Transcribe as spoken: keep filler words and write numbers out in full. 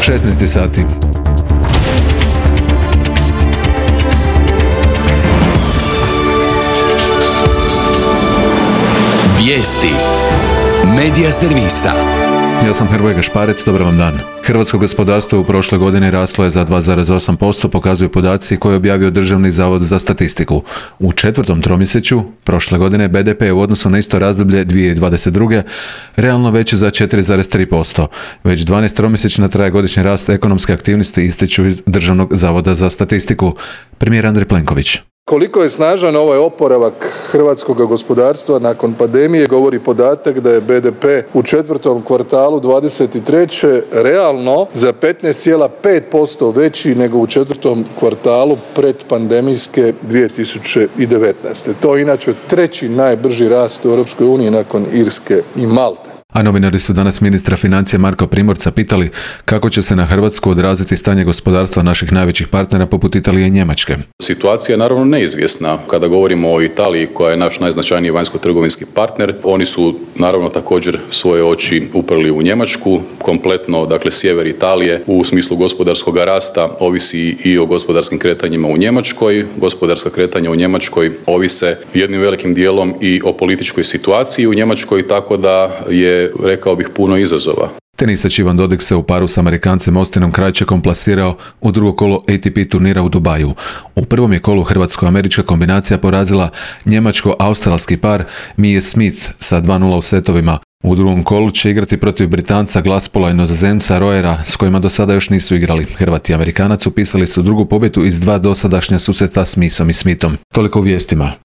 šesnaest sati. Vijesti Medija servisa. Ja sam Hrvoje Gašparec, dobar vam dan. Hrvatsko gospodarstvo u prošloj godini raslo je za dva zarez osam posto, pokazuju podaci koje je objavio Državni zavod za statistiku. U četvrtom tromjesečju prošle godine be de pe u odnosu na isto razdoblje dvije tisuće dvadeset druge realno veći za četiri zarez tri posto. Već dvanaest tromjesečna traje godišnji rast ekonomske aktivnosti, ističu iz Državnog zavoda za statistiku. Premijer Andrej Plenković. Koliko je snažan ovaj oporavak hrvatskog gospodarstva nakon pandemije govori podatak da je be de pe u četvrtom kvartalu dvadeset treće realno za petnaest zarez pet posto veći nego u četvrtom kvartalu predpandemijske dvije tisuće devetnaeste. To je inače treći najbrži rast u Europskoj uniji nakon Irske i Malte. A novinari su danas ministra financija Marka Primorca pitali kako će se na Hrvatsku odraziti stanje gospodarstva naših najvećih partnera poput Italije i Njemačke. Situacija je naravno neizvjesna. Kada govorimo o Italiji, koja je naš najznačajniji vanjsko-trgovinski partner, oni su naravno također svoje oči uprli u Njemačku. Kompletno, dakle, sjever Italije u smislu gospodarskog rasta ovisi i o gospodarskim kretanjima u Njemačkoj. Gospodarska kretanja u Njemačkoj ovise jednim velikim dijelom i o političkoj situaciji u Njemačkoj, tako da je, rekao bih, puno izazova. Tenisač Ivan Dodig se u paru s Amerikancem Austinom Krajčikom plasirao u drugo kolo A T P turnira u Dubaju. U prvom je kolu hrvatsko-američka kombinacija porazila njemačko-australski par Mie Smith sa dva nula u setovima. U drugom kolu će igrati protiv Britanca Glaspola i Nizozemca Royera, s kojima do sada još nisu igrali. Hrvat i Amerikanac upisali su drugu pobjedu iz dva dosadašnja susreta s Smithom i Smithom. Toliko u vijestima.